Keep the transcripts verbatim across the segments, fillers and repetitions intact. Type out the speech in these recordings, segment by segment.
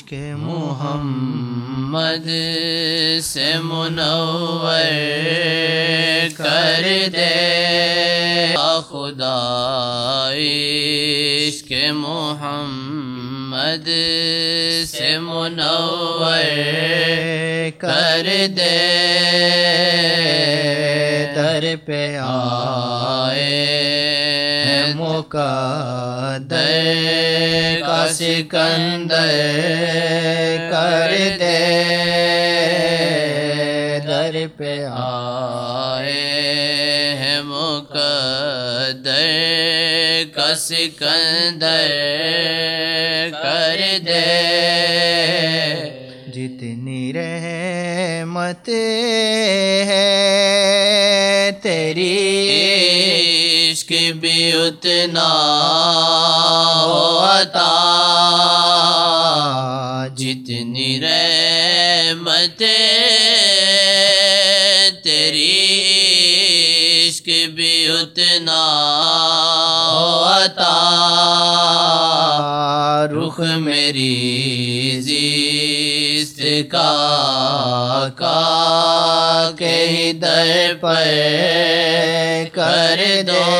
عشق محمد سے منور کر دے خدا، عشق محمد سے منور کر دے، در پہ آئے مقدر کا سکندر کر دے، در پہ آئے ہیں مقدر کا سکندر کر دے، جتنی رحمت ہے تیری عشق بھی اتنا ہو عطا، جتنی رحمت تیری عشق بھی اتنا ہو عطا، رخ میری زیست کا کا کے در پر کر دے،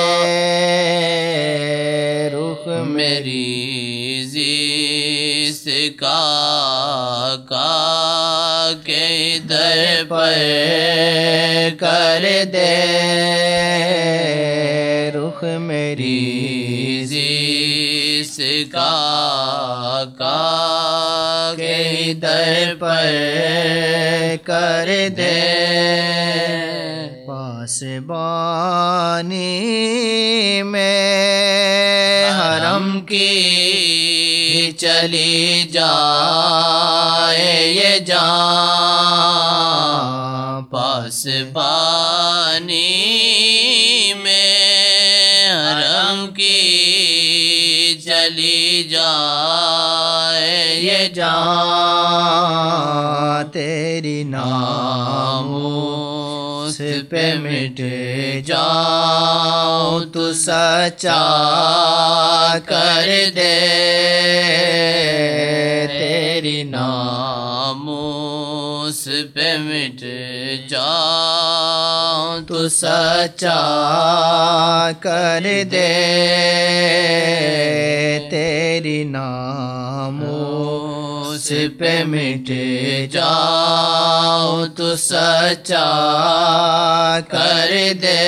رخ میری زیست کا کا کے در پر کر دے، رخ میری زیست کا کا کے در پر کر دے، پاسبانی میں حرم کی چلی جائے یہ جان، پاسبانی میں حرم کی چلی جائے یہ جان، تیری ناموس پہ مٹ جاؤں تو سچا کر دے، تیری ناموس پہ مٹ جاؤں تو سچا کر دے، تیری ناموس پہ مٹ جاؤں تو سچا کر دے،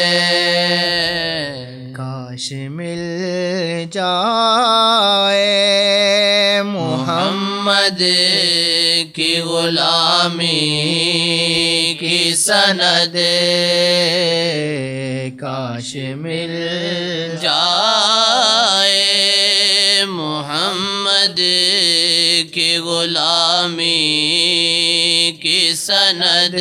کاش مل جائے محمد کی غلامی کی سند، کاش مل جائے محمد کی غلامی کی سند،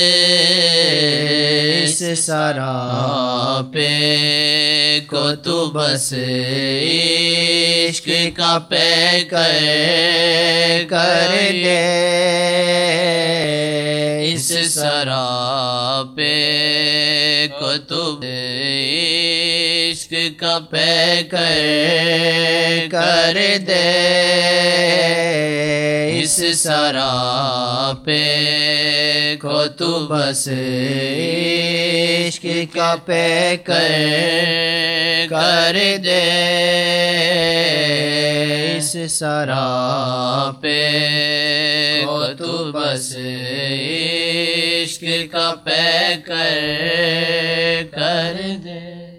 اس سراپے کو تو بس عشق کا پیکر کر دے، اس سراپے کو تو عشق کا پیکر کر دے، اس سراپے کو تو بس عشق کا پیکر کر دے، اس سراپے کو تو بس عشق کا پیکر کر دے۔